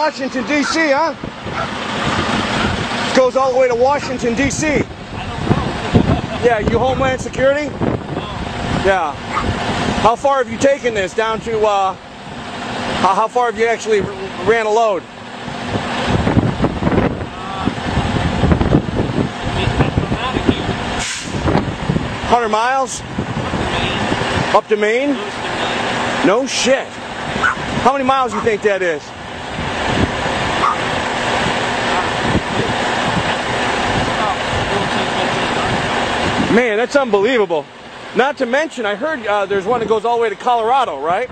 Washington, D.C., huh? Goes all the way to Washington, D.C. I don't know. Yeah, you Homeland Security? Yeah. How far have you taken this down to, how far have you actually ran a load? 100 miles? Up to Maine? No shit. How many miles do you think that is? Man, that's unbelievable. Not to mention, I heard there's one that goes all the way to Colorado, right?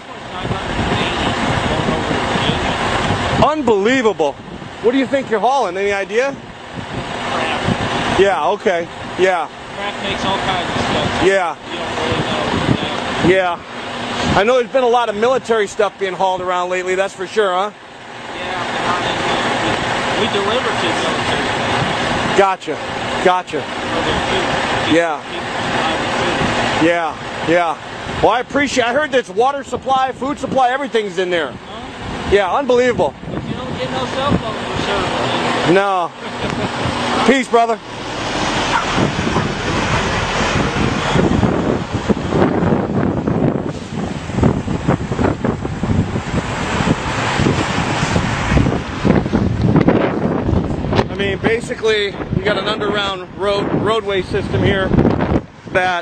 Unbelievable. What do you think you're hauling? Any idea? Crap. Yeah, okay. Yeah. Crap makes all kinds of stuff. Yeah. You don't really know. Yeah. I know there's been a lot of military stuff being hauled around lately, that's for sure, huh? Yeah, we deliver to military. Gotcha. Gotcha. Yeah. Yeah. Yeah. Well, I appreciate I heard that's water supply, food supply, everything's in there. Huh? Yeah, unbelievable. But you don't get no cell phone for service. No. Peace, brother. I mean, basically, you got an underground roadway system here that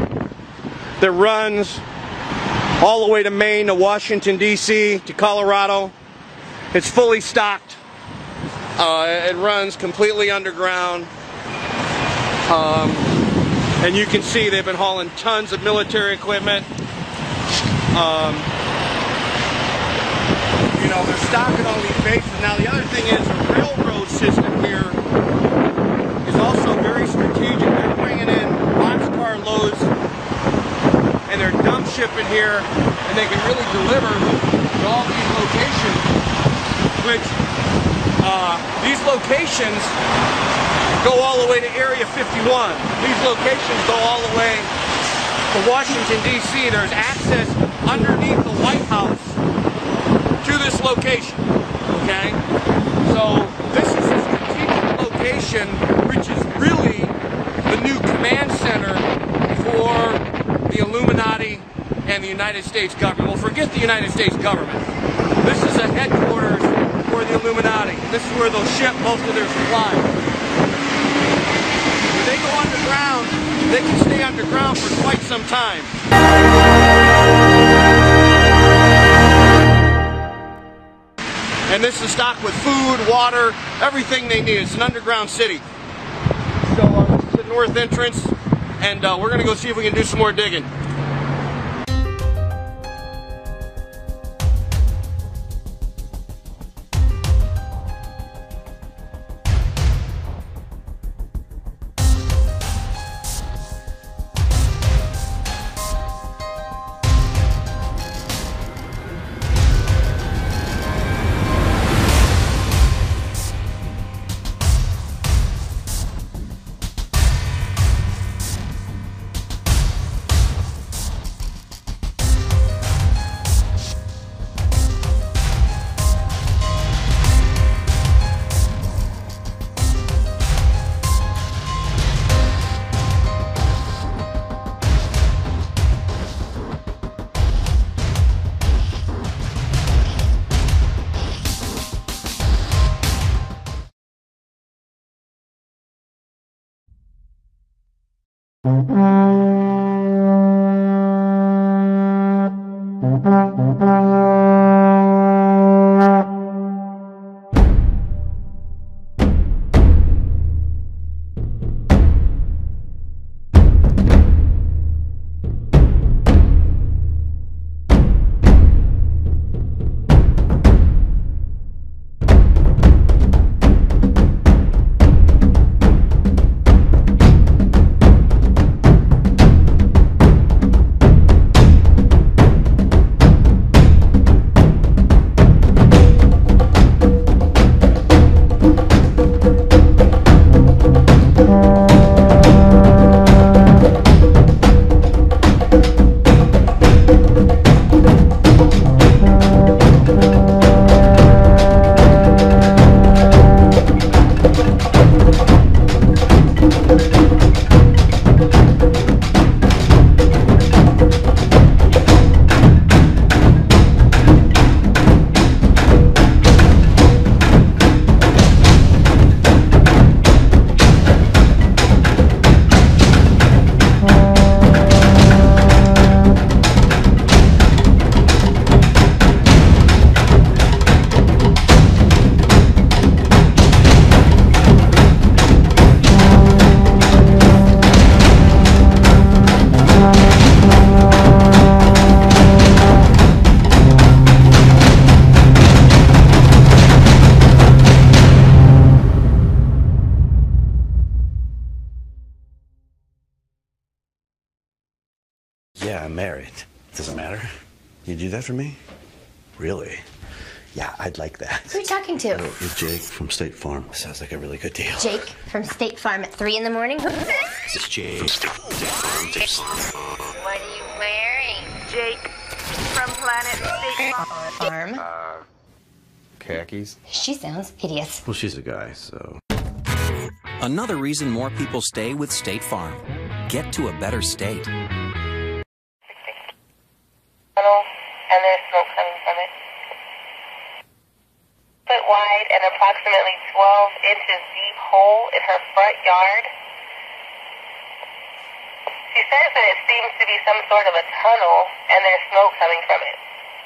runs all the way to Maine, to Washington, D.C., to Colorado. It's fully stocked. It runs completely underground. And you can see they've been hauling tons of military equipment. You know, they're stocking all these bases. Now, the other thing is the railroad system here is also very strategic. They're bringing in boxcar loads and they're dump shipping here, and they can really deliver to all these locations, which these locations go all the way to Area 51. These locations go all the way to Washington, D.C. There's access underneath the White House to this location, okay? So this is a strategic location, which is really the new command center for the Illuminati and the United States government. Well, forget the United States government. This is a headquarters for the Illuminati. This is where they'll ship most of their supplies. When they go underground, they can stay underground for quite some time. And this is stocked with food, water, everything they need. It's an underground city. So this is the north entrance, and we're going to go see if we can do some more digging. I'm married. Doesn't matter. You do that for me? Really? Yeah, I'd like that. Who are you talking to? Oh, it's Jake from State Farm. Sounds like a really good deal. Jake from State Farm at 3 in the morning? This is Jake. What are you wearing? Jake from Planet State Farm. Khakis? She sounds hideous. Well, she's a guy, so... Another reason more people stay with State Farm. Get to a better state. And there's smoke coming from it. Foot wide and approximately 12 inches deep hole in her front yard. She says that it seems to be some sort of a tunnel and there's smoke coming from it.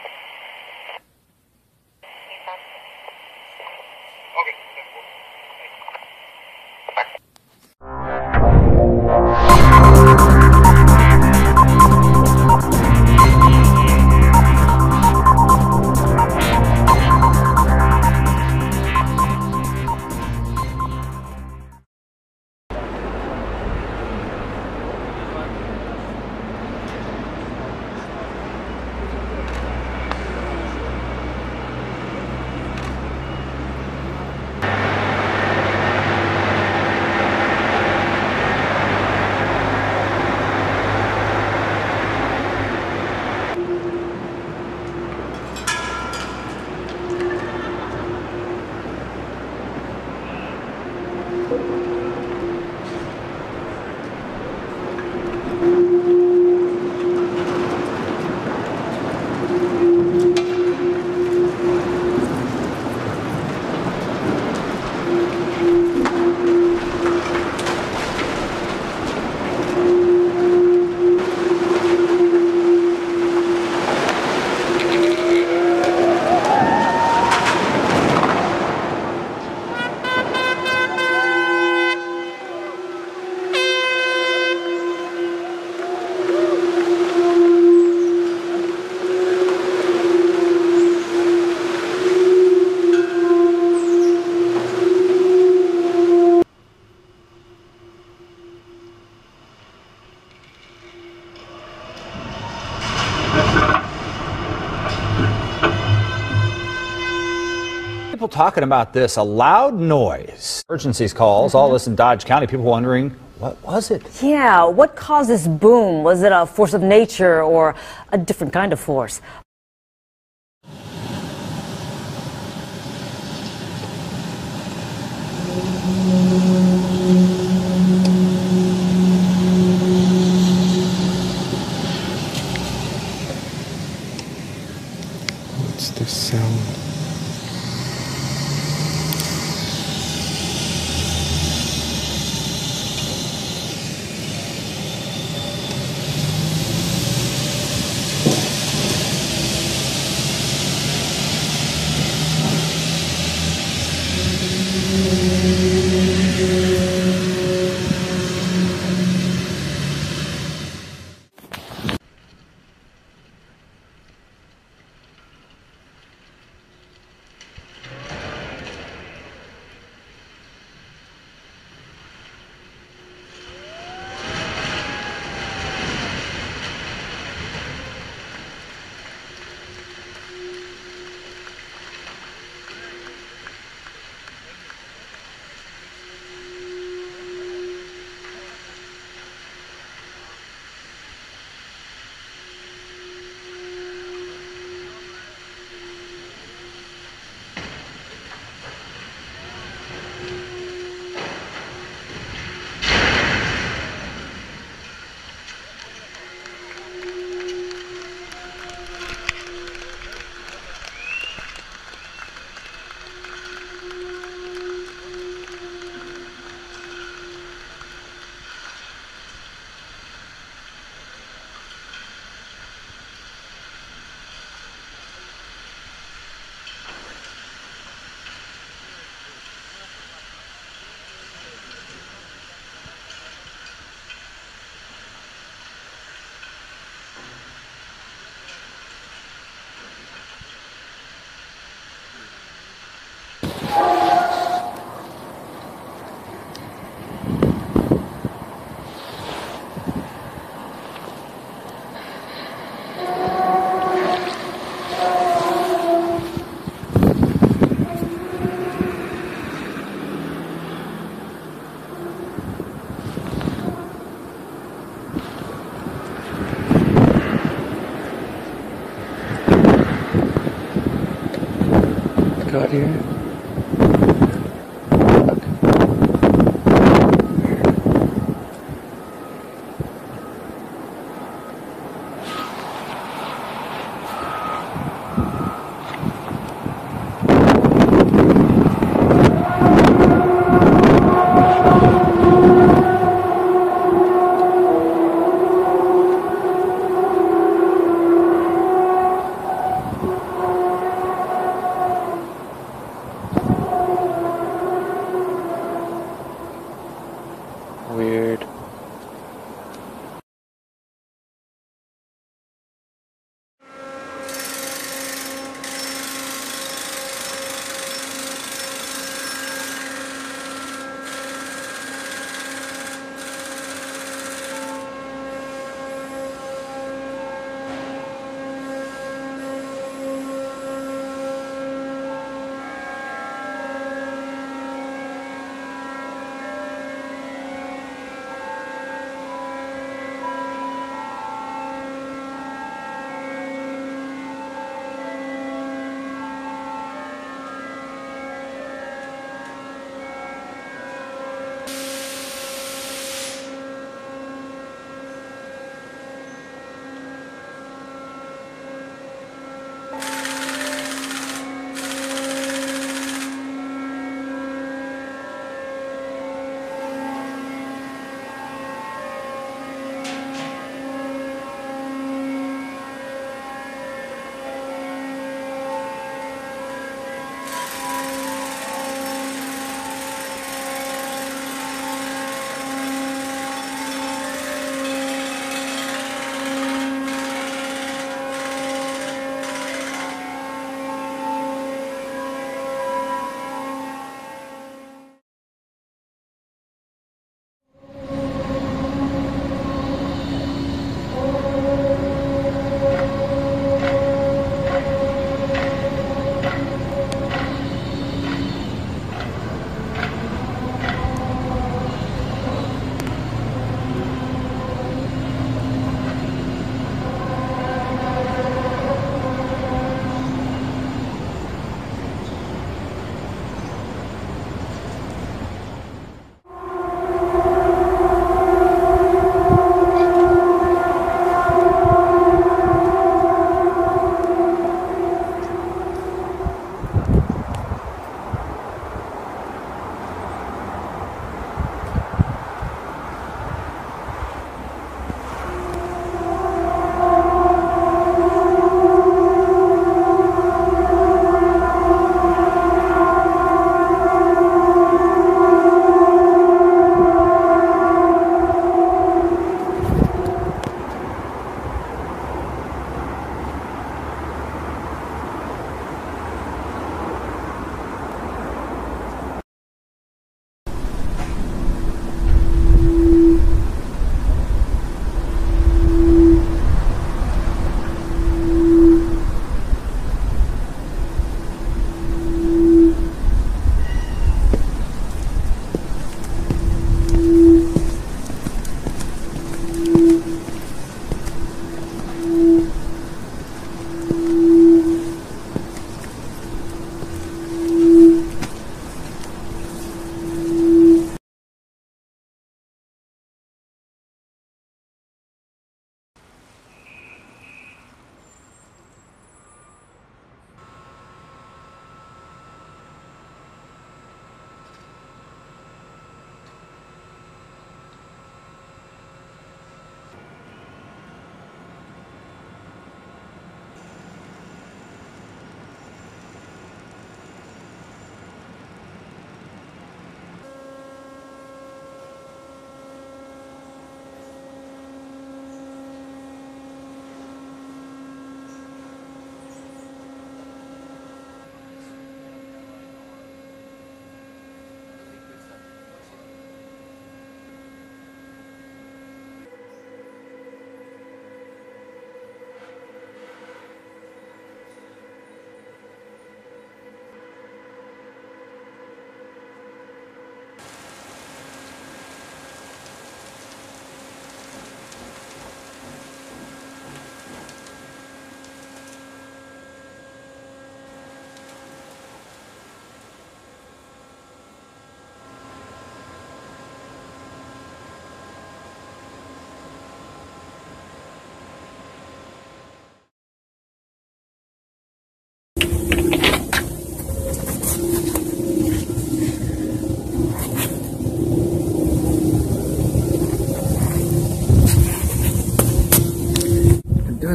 People talking about this, a loud noise. Emergencies calls, all this in Dodge County. People wondering, what was it? Yeah, what caused this boom? Was it a force of nature or a different kind of force? What's this sound?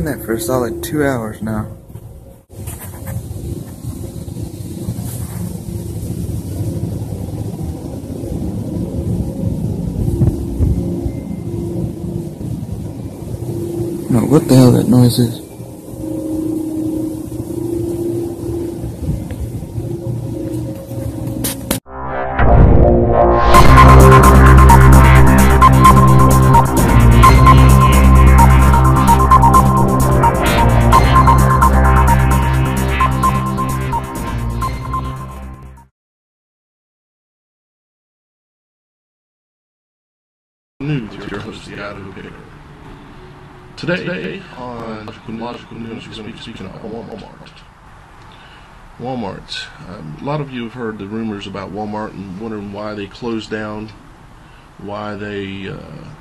doing that for a solid 2 hours now. No, what the hell that noise is? News with your host, Adam Picker. Today on Logical News, we're going to be speaking about Walmart. Walmart. A lot of you have heard the rumors about Walmart and wondering why they closed down, why they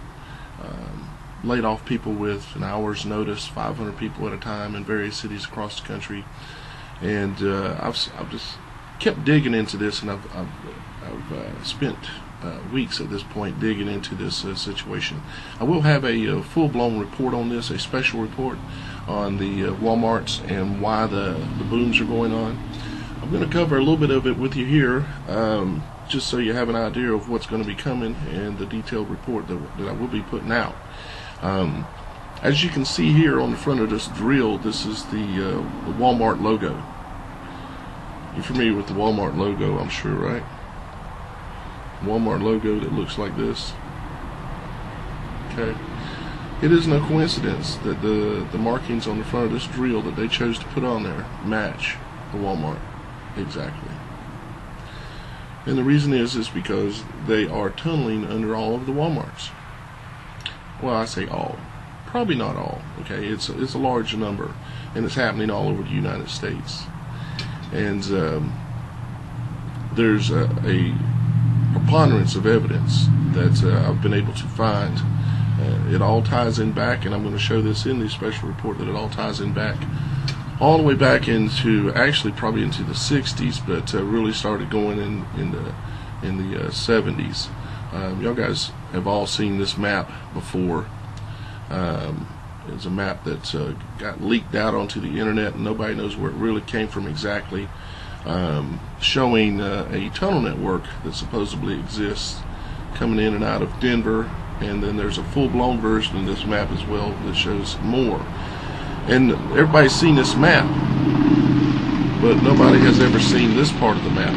laid off people with an hour's notice, 500 people at a time in various cities across the country. And I've just kept digging into this, and I've spent weeks at this point digging into this situation. I will have a full-blown report on this, a special report on the Walmarts and why the booms are going on. I'm going to cover a little bit of it with you here, just so you have an idea of what's going to be coming and the detailed report that I will be putting out. As you can see here on the front of this drill, this is the Walmart logo. You're familiar with the Walmart logo, I'm sure, right? Walmart logo that looks like this. Okay, it is no coincidence that the markings on the front of this drill that they chose to put on there match the Walmart exactly. And the reason is because they are tunneling under all of the Walmarts. Well, I say all, probably not all. Okay, it's a large number, and it's happening all over the United States. And there's a preponderance of evidence that I've been able to find. It all ties in back, and I'm going to show this in the special report, that it all ties in back all the way back into, actually probably into the 60s, but really started going in the 70s. Y'all guys have all seen this map before. It's a map that got leaked out onto the internet, and nobody knows where it really came from exactly. Showing a tunnel network that supposedly exists coming in and out of Denver, and then there's a full-blown version of this map as well that shows more. And everybody's seen this map, but nobody has ever seen this part of the map.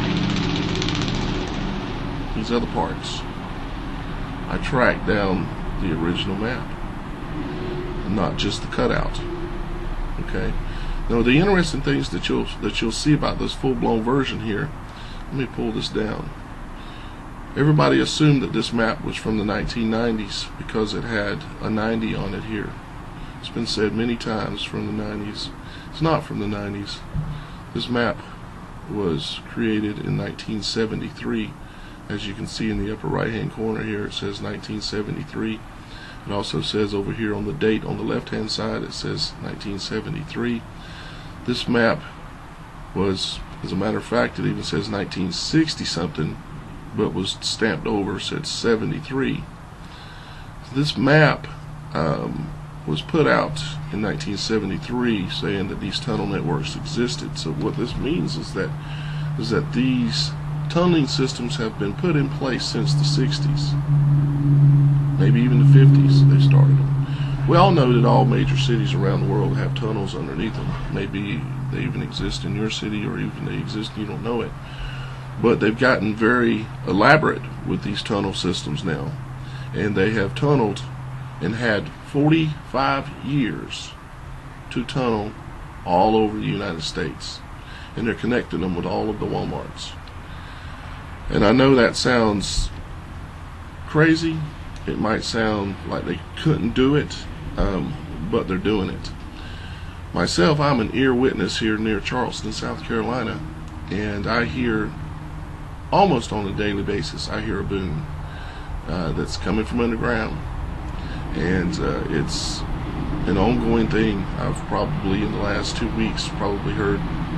These other parts. I tracked down the original map, not just the cutout. Okay. Now, the interesting things that you'll see about this full-blown version here, let me pull this down. Everybody assumed that this map was from the 1990s because it had a 90 on it here. It's been said many times from the 90s. It's not from the 90s. This map was created in 1973. As you can see in the upper right-hand corner here, it says 1973. It also says over here on the date on the left-hand side, it says 1973. This map was, as a matter of fact, it even says 1960 something, but was stamped over, said 73. This map was put out in 1973 saying that these tunnel networks existed. So what this means is that these tunneling systems have been put in place since the 60s, maybe even the 50s they started them. We all know that all major cities around the world have tunnels underneath them. Maybe they even exist in your city, or even they exist and you don't know it. But they've gotten very elaborate with these tunnel systems now. And they have tunneled and had 45 years to tunnel all over the United States. And they're connecting them with all of the Walmarts. And I know that sounds crazy. It might sound like they couldn't do it, but they're doing it. Myself, I'm an ear witness here near Charleston, South Carolina, and I hear almost on a daily basis, I hear a boom that's coming from underground, and it's an ongoing thing. I've probably in the last 2 weeks probably heard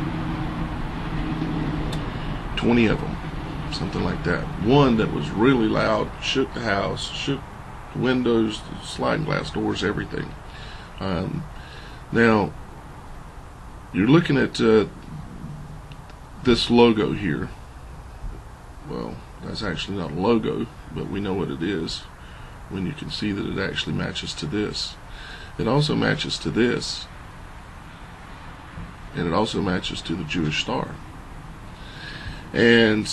20 of them, something like that. One that was really loud, shook the house, shook the windows, the sliding glass doors, everything. Now, you're looking at this logo here. Well, that's actually not a logo, but we know what it is when you can see that it actually matches to this. It also matches to this, and it also matches to the Jewish star. And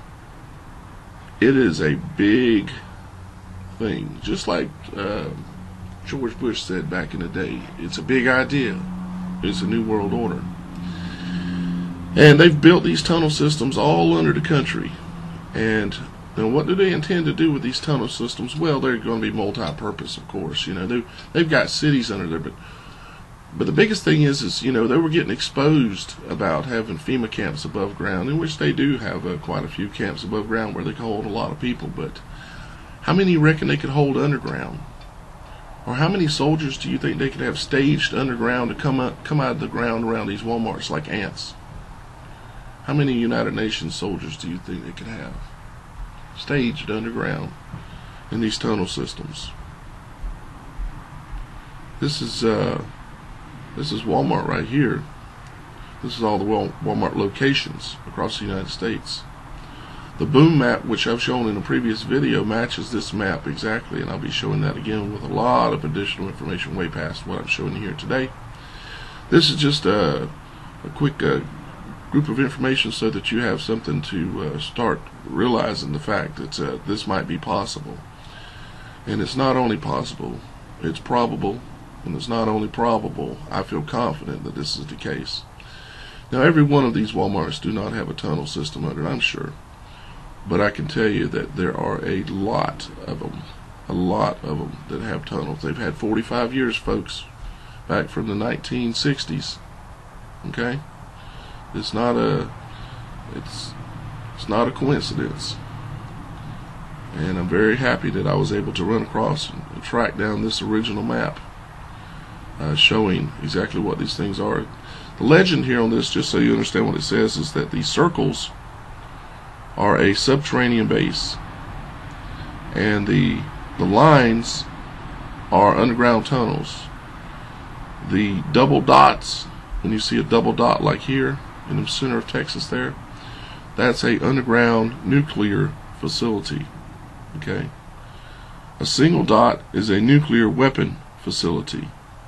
it is a big thing, just like George Bush said back in the day. It's a big idea. It's a new world order. And they've built these tunnel systems all under the country. And now, what do they intend to do with these tunnel systems? Well, they're going to be multi-purpose, of course. You know, they've got cities under there, but the biggest thing is you know, they were getting exposed about having FEMA camps above ground, in which they do have quite a few camps above ground where they can hold a lot of people. But how many you reckon they could hold underground? Or how many soldiers do you think they could have staged underground to come out of the ground around these Walmarts like ants? How many United Nations soldiers do you think they could have staged underground in these tunnel systems? This is Walmart right here. This is all the Walmart locations across the United States. The boom map, which I've shown in a previous video, matches this map exactly, and I'll be showing that again with a lot of additional information way past what I'm showing you here today. This is just a quick group of information so that you have something to start realizing the fact that this might be possible. And it's not only possible, it's probable. And it's not only probable, I feel confident that this is the case. Now, every one of these Walmarts do not have a tunnel system under it, I'm sure. But I can tell you that there are a lot of them that have tunnels. They've had 45 years, folks, back from the 1960s. Okay? It's not a coincidence. And I'm very happy that I was able to run across and track down this original map showing exactly what these things are. The legend here on this, just so you understand what it says, is that these circles are a subterranean base, and the lines are underground tunnels. The double dots, when you see a double dot like here in the center of Texas there, that's a underground nuclear facility. Okay? A single dot is a nuclear weapon facility.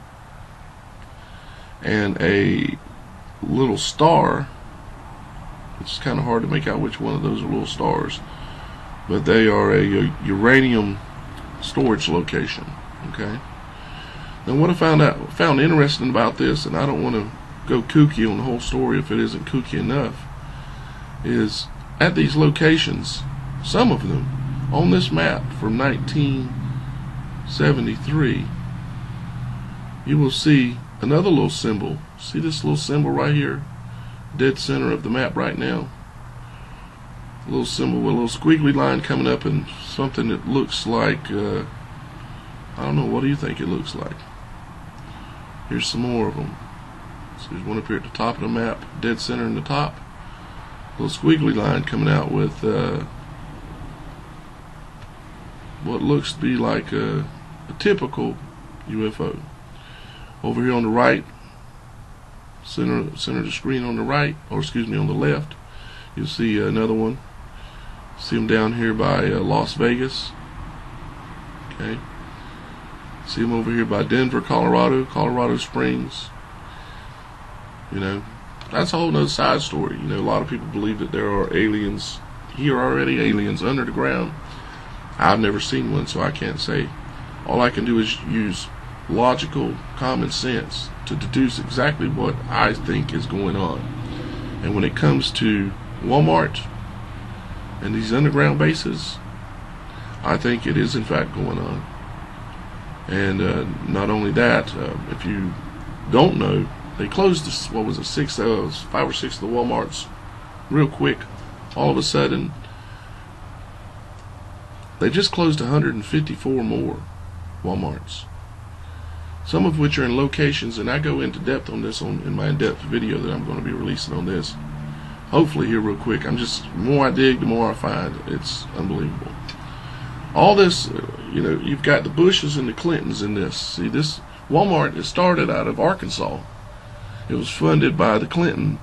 And a little star, it's kind of hard to make out which one of those are little stars, but they are a uranium storage location. Okay. Now, what I found interesting about this, and I don't want to go kooky on the whole story if it isn't kooky enough, is at these locations, some of them on this map from 1973, you will see another little symbol. See this little symbol right here, dead center of the map right now? A little symbol with a little squiggly line coming up and something that looks like, I don't know, what do you think it looks like? Here's some more of them. So there's one up here at the top of the map, dead center in the top. A little squiggly line coming out with what looks to be like a typical UFO. Over here on the right, center of the screen on the right, or excuse me, on the left, you'll see another one. See them down here by Las Vegas. Okay. See them over here by Denver, Colorado Springs. You know, that's a whole nother side story. You know, a lot of people believe that there are aliens here already, aliens under the ground. I've never seen one, so I can't say. All I can do is use logical common sense to deduce exactly what I think is going on. And when it comes to Walmart and these underground bases, I think it is in fact going on. And not only that, if you don't know, they closed this, what was it, 5 or 6 of the Walmarts real quick. All of a sudden, they just closed 154 more Walmarts, some of which are in locations, and I go into depth on this in my in-depth video that I'm going to be releasing on this, hopefully here real quick. The more I dig, the more I find. It's unbelievable. All this, you know, you've got the Bushes and the Clintons in this. See, this Walmart, it started out of Arkansas. It was funded by the Clinton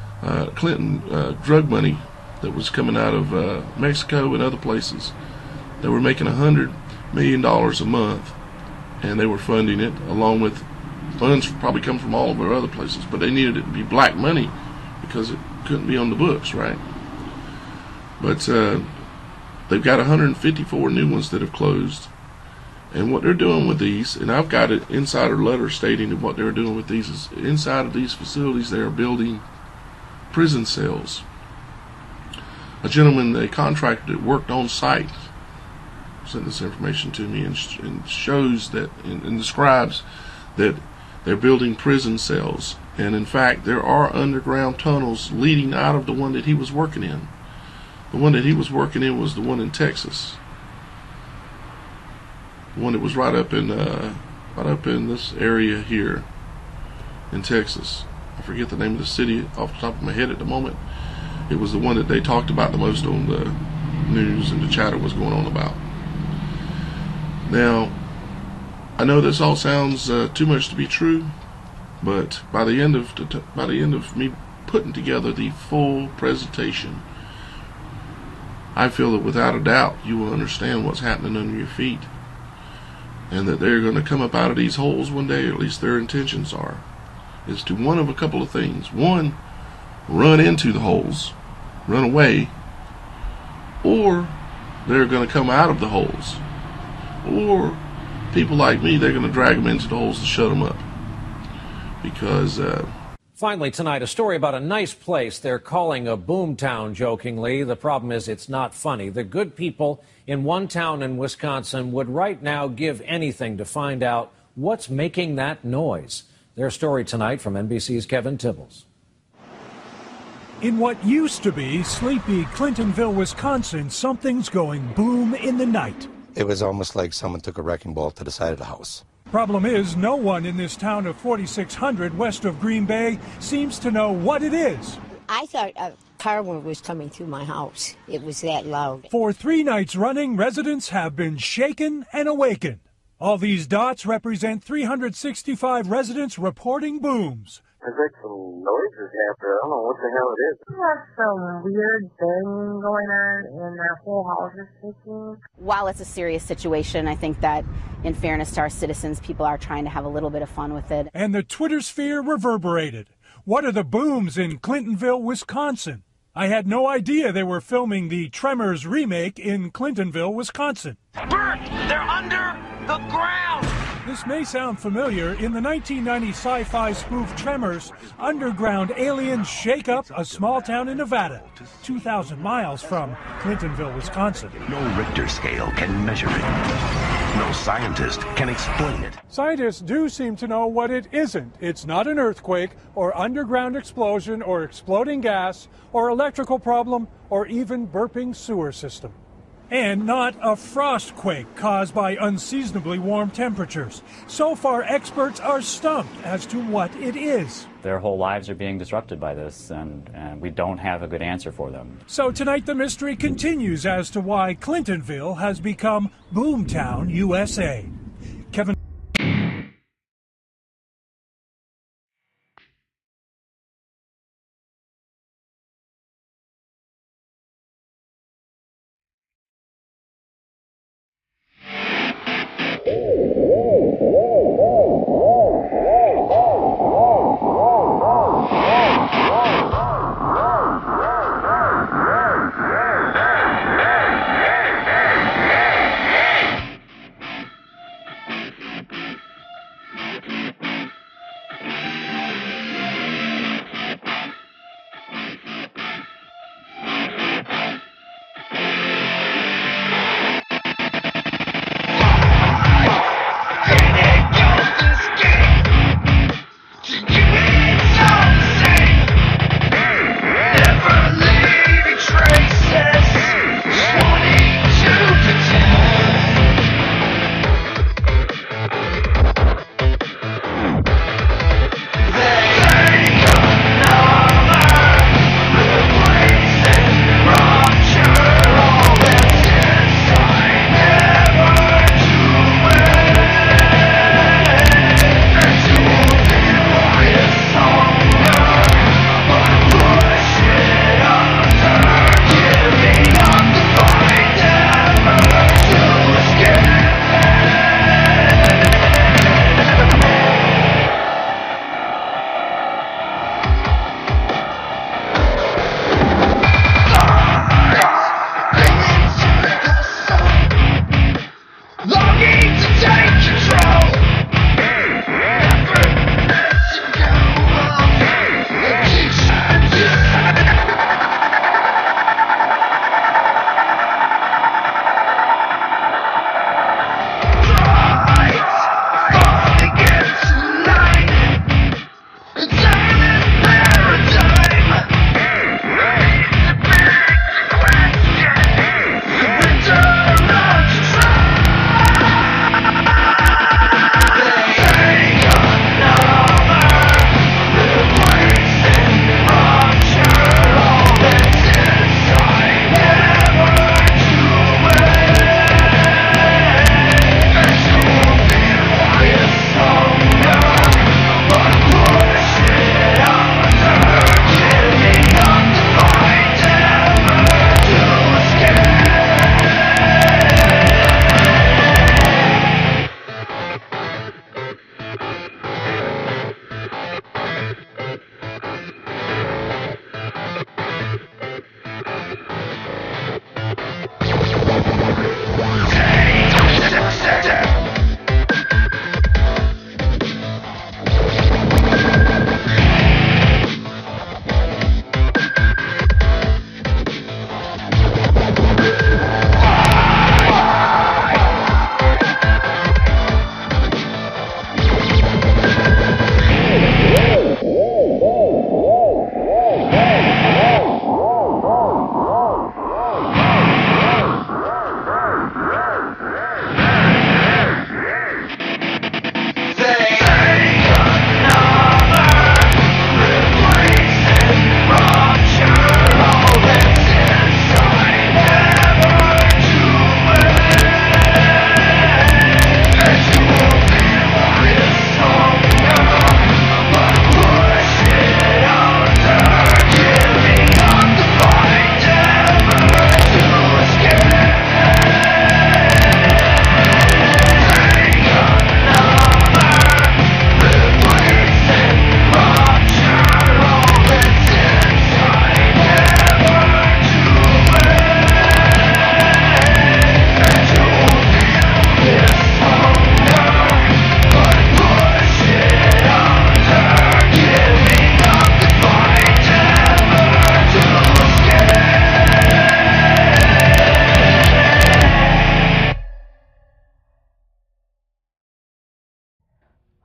drug money that was coming out of Mexico and other places. They were making $100 million a month, and they were funding it, along with funds probably come from all of our other places, but they needed it to be black money because it couldn't be on the books, right? But they've got 154 new ones that have closed. And what they're doing with these, and I've got an insider letter stating that what they're doing with these is, inside of these facilities, they are building prison cells. A gentleman they contracted that worked on site sent this information to me and shows that and describes that they're building prison cells. And in fact, there are underground tunnels leading out of the one that he was working in. The one that he was working in was the one in Texas. The one that was right up in this area here in Texas. I forget the name of the city off the top of my head at the moment. It was the one that they talked about the most on the news and the chatter was going on about. Now, I know this all sounds too much to be true, but by the end of me putting together the full presentation, I feel that without a doubt you will understand what's happening under your feet, and that they're going to come up out of these holes one day, or at least their intentions are, is to one of a couple of things. One, run into the holes, run away, or they're going to come out of the holes, or people like me, they're going to drag them into the holes and shut them up. Because finally tonight, a story about a nice place they're calling a boom town, jokingly. The problem is it's not funny. The good people in one town in Wisconsin would right now give anything to find out what's making that noise. Their story tonight from NBC's Kevin Tibbles. In what used to be sleepy Clintonville, Wisconsin, something's going boom in the night. It was almost like someone took a wrecking ball to the side of the house. Problem is, no one in this town of 4,600 west of Green Bay seems to know what it is. I thought a car was coming through my house. It was that loud. For 3 nights running, residents have been shaken and awakened. All these dots represent 365 residents reporting booms. There's like some noises after. I don't know what the hell it is. We have some weird thing going on, and our whole house is shaking. While it's a serious situation, I think that, in fairness to our citizens, people are trying to have a little bit of fun with it. And the Twitter sphere reverberated. What are the booms in Clintonville, Wisconsin? I had no idea they were filming the Tremors remake in Clintonville, Wisconsin. Bert, they're under the ground! This may sound familiar. In the 1990 sci-fi spoof Tremors, underground aliens shake up a small town in Nevada, 2,000 miles from Clintonville, Wisconsin. No Richter scale can measure it. No scientist can explain it. Scientists do seem to know what it isn't. It's not an earthquake or underground explosion or exploding gas or electrical problem or even burping sewer system. And not a frost quake caused by unseasonably warm temperatures. So far, experts are stumped as to what it is. Their whole lives are being disrupted by this, and we don't have a good answer for them. So tonight the mystery continues as to why Clintonville has become Boomtown, USA. Kevin.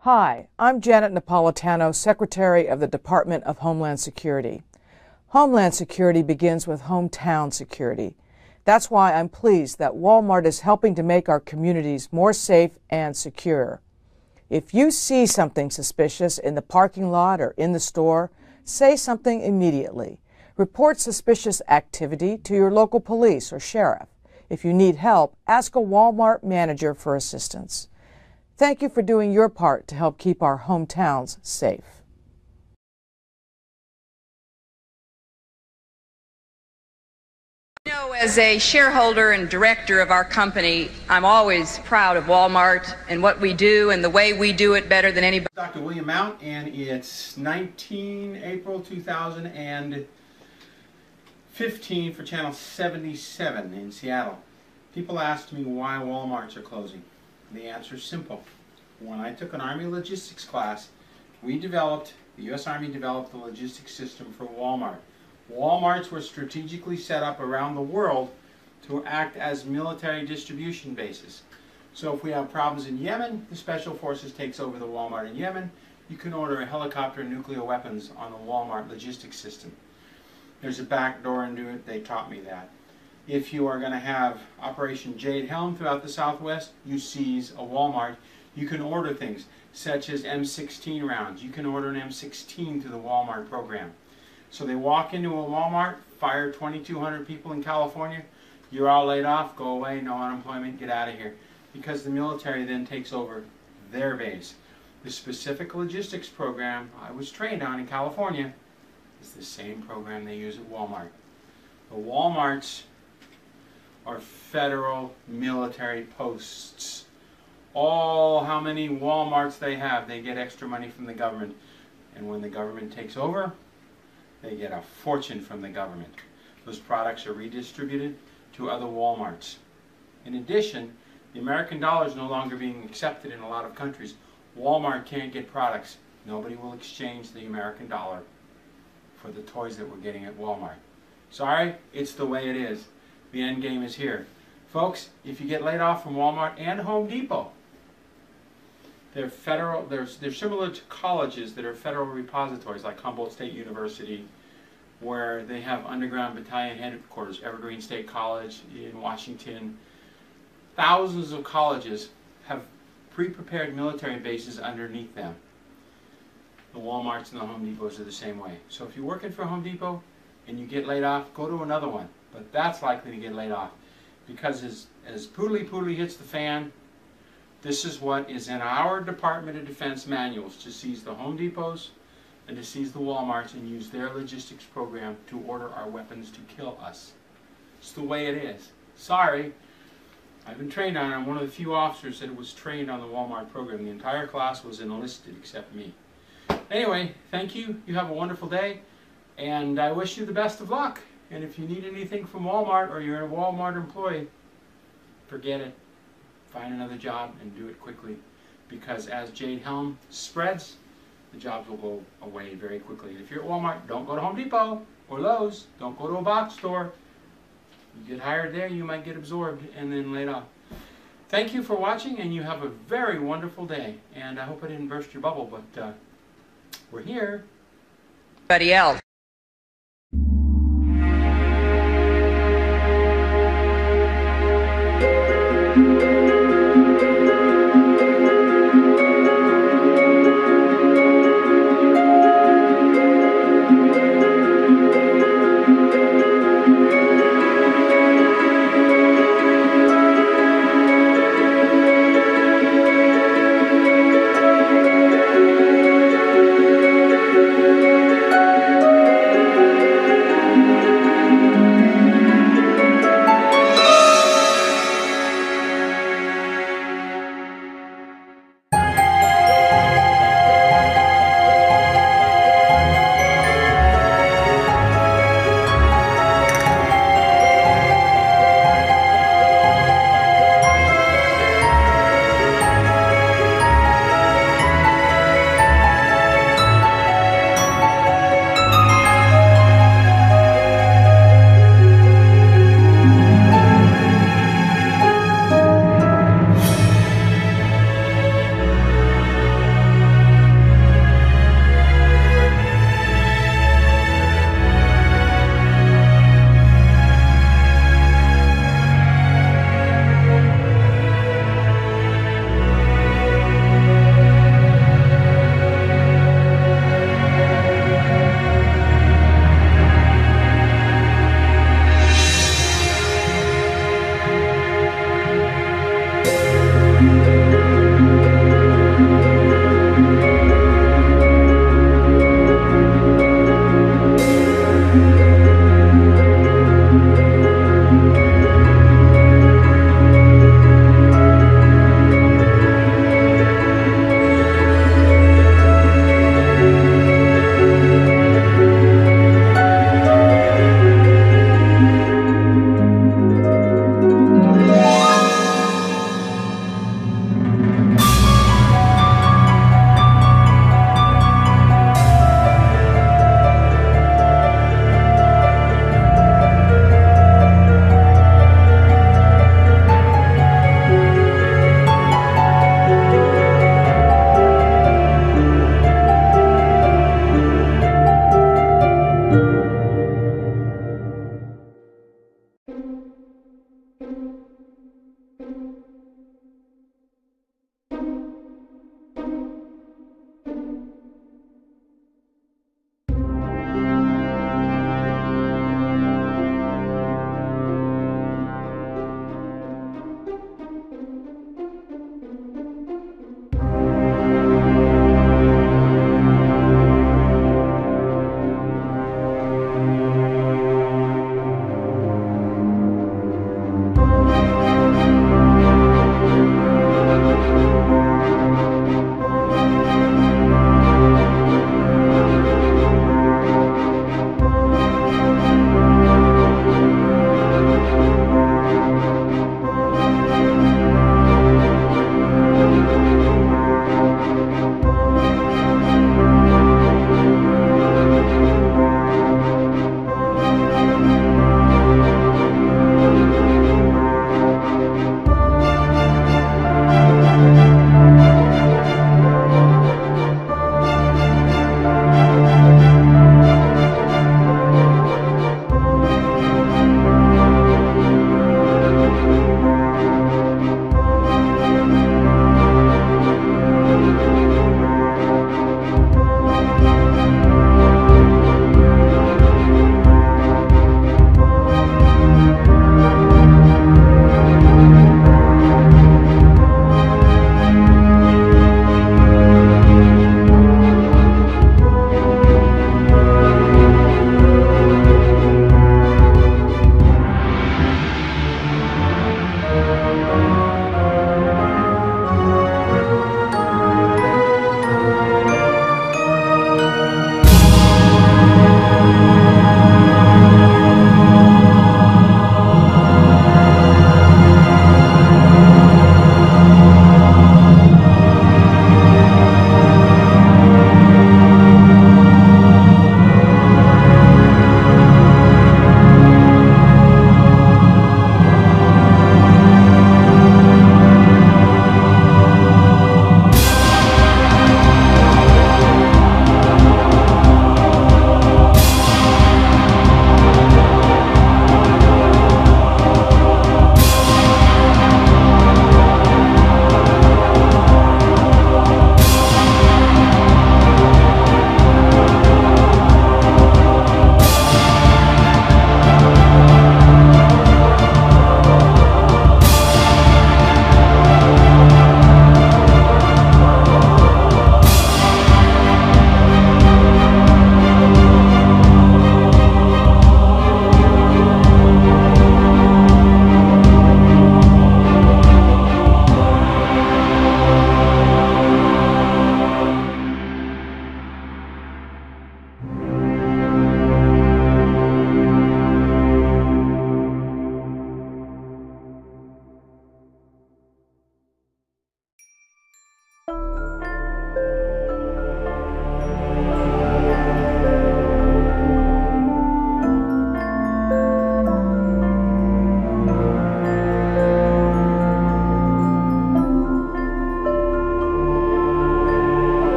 Hi, I'm Janet Napolitano, Secretary of the Department of Homeland Security. Homeland Security begins with hometown security. That's why I'm pleased that Walmart is helping to make our communities more safe and secure. If you see something suspicious in the parking lot or in the store, say something immediately. Report suspicious activity to your local police or sheriff. If you need help, ask a Walmart manager for assistance. Thank you for doing your part to help keep our hometowns safe. You know, as a shareholder and director of our company, I'm always proud of Walmart and what we do and the way we do it better than anybody. Dr. William Mount, and it's April 2015 for Channel 77 in Seattle. People asked me why Walmarts are closing. The answer is simple. When I took an Army logistics class, the U.S. Army developed the logistics system for Walmart. Walmarts were strategically set up around the world to act as military distribution bases. So if we have problems in Yemen, the Special Forces takes over the Walmart in Yemen. You can order a helicopter and nuclear weapons on the Walmart logistics system. There's a back door into it. They taught me that. If you are going to have Operation Jade Helm throughout the Southwest, you seize a Walmart. You can order things such as M16 rounds. You can order an M16 through the Walmart program. So they walk into a Walmart, fire 2,200 people in California. You're all laid off, go away, no unemployment, get out of here. Because the military then takes over their base. The specific logistics program I was trained on in California is the same program they use at Walmart. The Walmarts are federal military posts. How many Walmarts they have, they get extra money from the government. And when the government takes over, they get a fortune from the government. Those products are redistributed to other Walmarts. In addition, the American dollar is no longer being accepted in a lot of countries. Walmart can't get products. Nobody will exchange the American dollar for the toys that we're getting at Walmart. Sorry, it's the way it is. The end game is here. Folks, if you get laid off from Walmart and Home Depot, they're similar to colleges that are federal repositories like Humboldt State University, where they have underground battalion headquarters, Evergreen State College in Washington. Thousands of colleges have pre-prepared military bases underneath them. The Walmarts and the Home Depots are the same way. So if you're working for Home Depot and you get laid off, go to another one. But that's likely to get laid off. Because as poodly hits the fan, this is what is in our Department of Defense manuals, to seize the Home Depots and to seize the Walmarts and use their logistics program to order our weapons to kill us. It's the way it is. Sorry. I've been trained on it. I'm one of the few officers that was trained on the Walmart program. The entire class was enlisted except me. Anyway, thank you. You have a wonderful day. And I wish you the best of luck. And if you need anything from Walmart or you're a Walmart employee, forget it. Find another job and do it quickly. Because as Jade Helm spreads, the jobs will go away very quickly. If you're at Walmart, don't go to Home Depot or Lowe's. Don't go to a box store. You get hired there, you might get absorbed and then laid off. Thank you for watching, and you have a very wonderful day. And I hope I didn't burst your bubble, but we're here. Everybody else.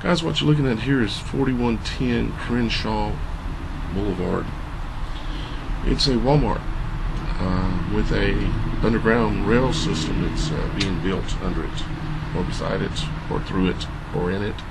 Guys, what you're looking at here is 4110 Crenshaw Boulevard. It's a Walmart with a underground rail system that's being built under it, or beside it, or through it, or in it.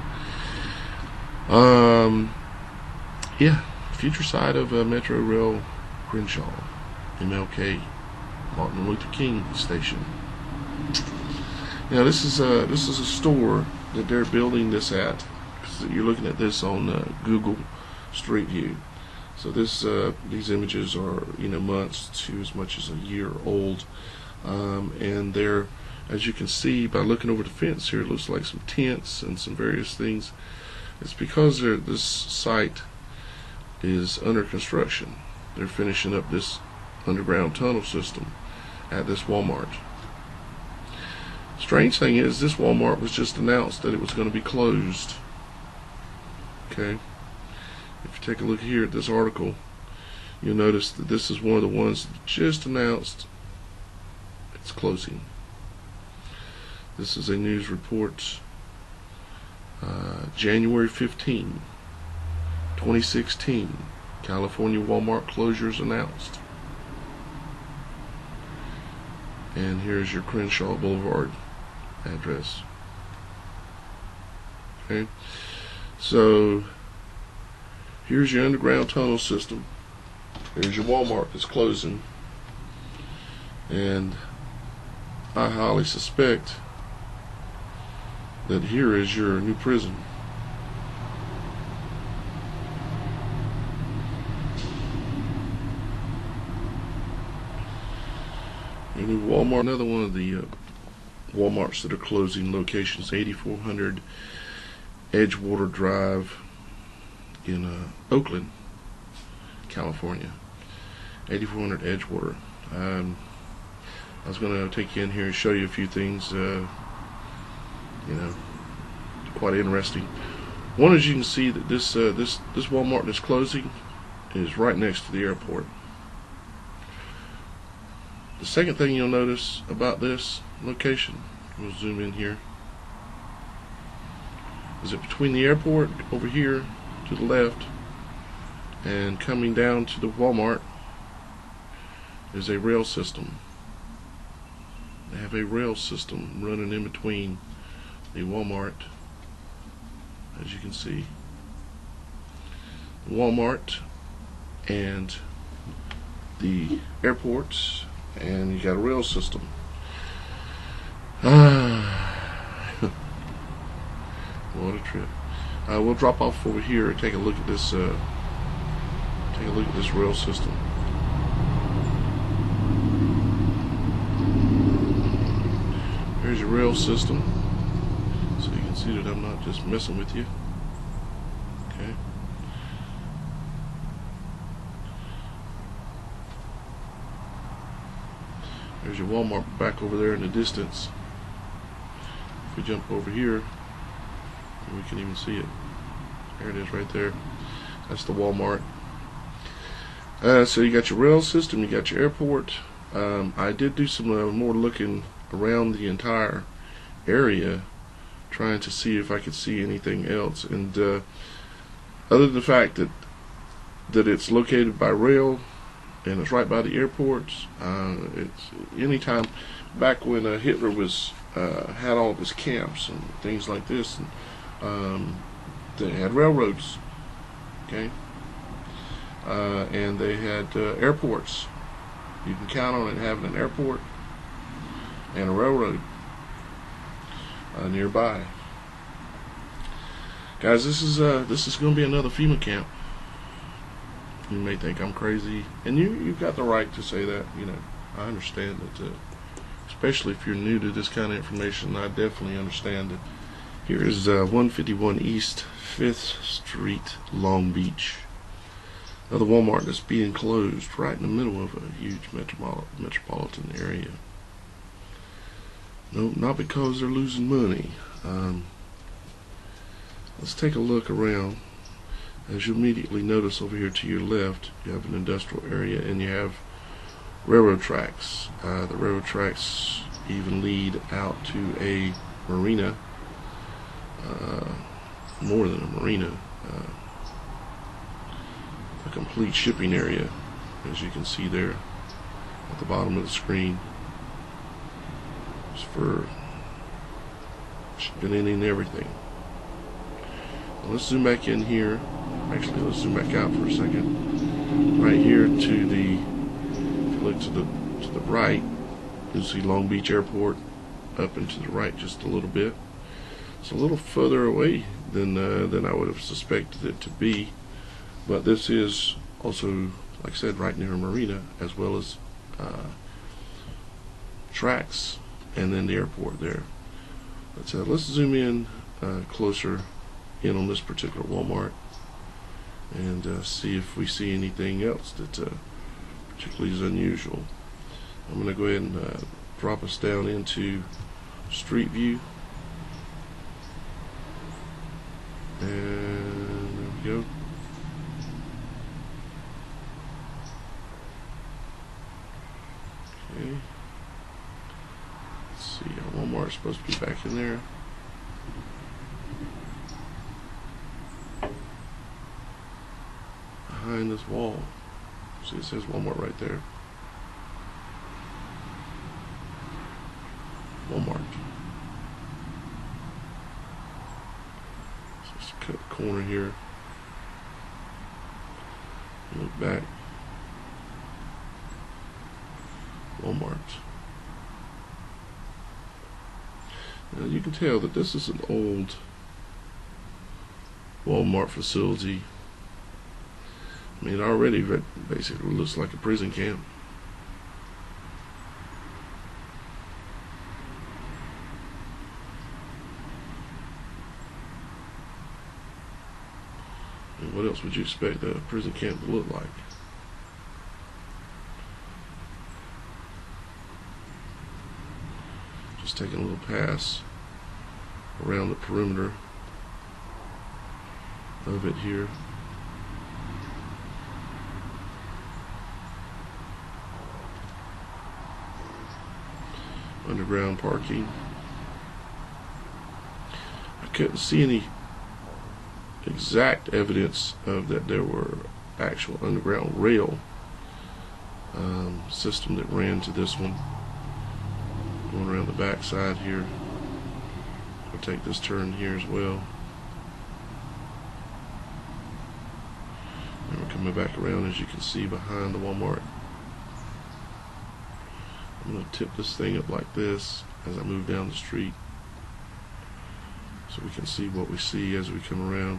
Yeah, future site of Metro Rail Crenshaw, MLK, Martin Luther King Station. You know, this is a store that they're building this at. So you're looking at this on Google Street View. So this these images are, you know, months to as much as a year old, and they're, as you can see by looking over the fence here, it looks like some tents and some various things. It's because this site is under construction. They're finishing up this underground tunnel system at this Walmart. Strange thing is, this Walmart was just announced that it was going to be closed. Okay, if you take a look here at this article, you'll notice that this is one of the ones that just announced it's closing. This is a news report, January 15, 2016, California Walmart closures announced. And here's your Crenshaw Boulevard address. Okay, so here's your underground tunnel system. Here's your Walmart that's closing, and I highly suspect that here is your new prison. Your new Walmart, another one of the Walmarts that are closing locations, 8400 Edgewater Drive in Oakland, California. 8400 Edgewater. I was going to take you in here and show you a few things, you know, quite interesting. One is, you can see that this Walmart that's closing is right next to the airport. The second thing you'll notice about this location, we'll zoom in here, is that between the airport over here to the left and coming down to the Walmart is a rail system. They have a rail system running in between the Walmart, as you can see, Walmart and the airports, and you got a rail system. What a trip. We'll drop off over here and take a look at this. Take a look at this rail system. Here's your rail system, so you can see that I'm not just messing with you. Okay. There's your Walmart back over there in the distance. If we jump over here, we can even see it. There it is right there. That's the Walmart. So you got your rail system, you got your airport. I did do some more looking around the entire area, trying to see if I could see anything else. And other than the fact that it's located by rail and it's right by the airports, it's anytime back when Hitler was had all of his camps and things like this, and they had railroads, okay, and they had airports. You can count on it having an airport and a railroad nearby. Guys, this is going to be another FEMA camp. You may think I'm crazy, and you've got the right to say that. You know, I understand that, especially if you're new to this kind of information. I definitely understand it. Here is 151 East 5th Street, Long Beach. Another Walmart that's being closed right in the middle of a huge metropolitan area. No, not because they're losing money. Let's take a look around. As you immediately notice over here to your left, you have an industrial area and you have railroad tracks. The railroad tracks even lead out to a marina more than a marina, a complete shipping area, as you can see there at the bottom of the screen. It's for shipping in and everything. Well, let's zoom back in here. Actually, let's zoom back out for a second. Right here to the, if you look to the right, you'll see Long Beach Airport up and to the right just a little bit. It's a little further away than I would have suspected it to be, but this is also, like I said, right near a marina, as well as tracks and then the airport there. But let's zoom in closer in on this particular Walmart and see if we see anything else that particularly is unusual. I'm going to go ahead and drop us down into Street View, and there we go. Okay, let's see, our Walmart's supposed to be back in there. Behind this wall. See, it says Walmart right there. Walmart. So let's cut the corner here. Look back. Walmart. Now you can tell that this is an old Walmart facility. I mean, it already basically looks like a prison camp. And what else would you expect a prison camp to look like? Just taking a little pass around the perimeter of it here. Underground parking. I couldn't see any exact evidence of that there were actual underground rail system that ran to this one. Going around the back side here. I'll take this turn here as well. And we're coming back around, as you can see, behind the Walmart. I'm going to tip this thing up like this as I move down the street, so we can see what we see as we come around.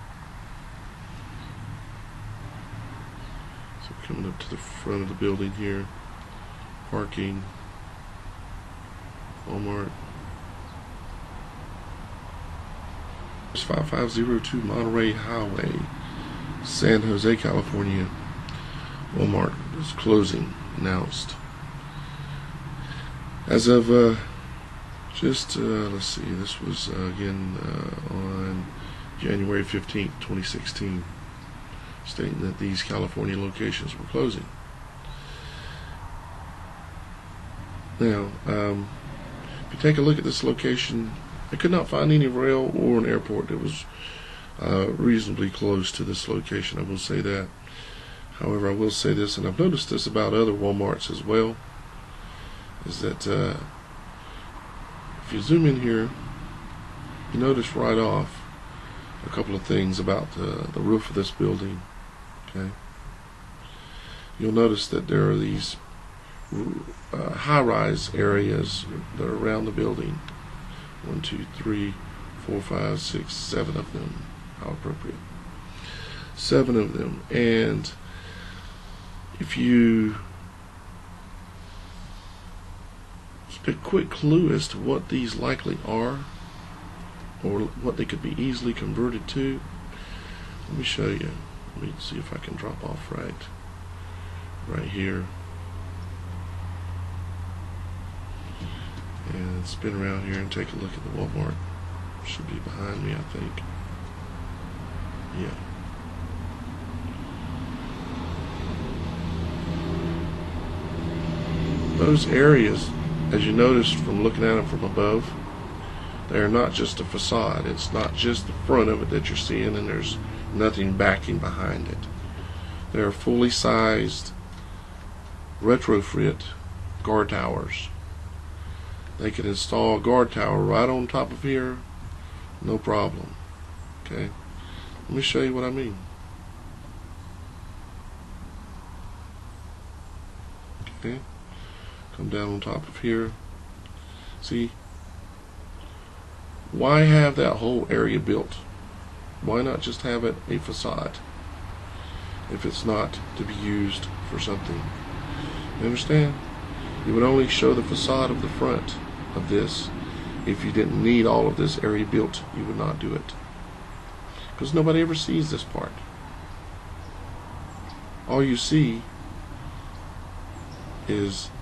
So we're coming up to the front of the building here. Parking. Walmart. It's 5502 Monterey Highway, San Jose, California. Walmart is closing, announced. As of let's see, this was again on January 15th, 2016, stating that these California locations were closing. Now, if you take a look at this location, I could not find any rail or an airport that was reasonably close to this location, I will say that. However, I will say this, and I've noticed this about other Walmarts as well, is that if you zoom in here, you notice right off a couple of things about the roof of this building. Okay, you'll notice that there are these high-rise areas that are around the building. 1, 2, 3, 4, 5, 6, 7 of them. How appropriate. 7 of them. And if you a quick clue as to what these likely are, or what they could be easily converted to. Let me show you. Let me see if I can drop off right here, and spin around here and take a look at the Walmart. Should be behind me, I think. Yeah. Those areas, as you noticed from looking at them from above, They're not just a facade. It's not just the front of it that you're seeing and there's nothing backing behind it. They're fully sized retrofit guard towers. They can install a guard tower right on top of here, no problem. Okay, let me show you what I mean. Okay, come down on top of here. See, why have that whole area built? Why not just have it a facade if it's not to be used for something? You understand? You would only show the facade of the front of this. If you didn't need all of this area built, you would not do it, because nobody ever sees this part. All you see is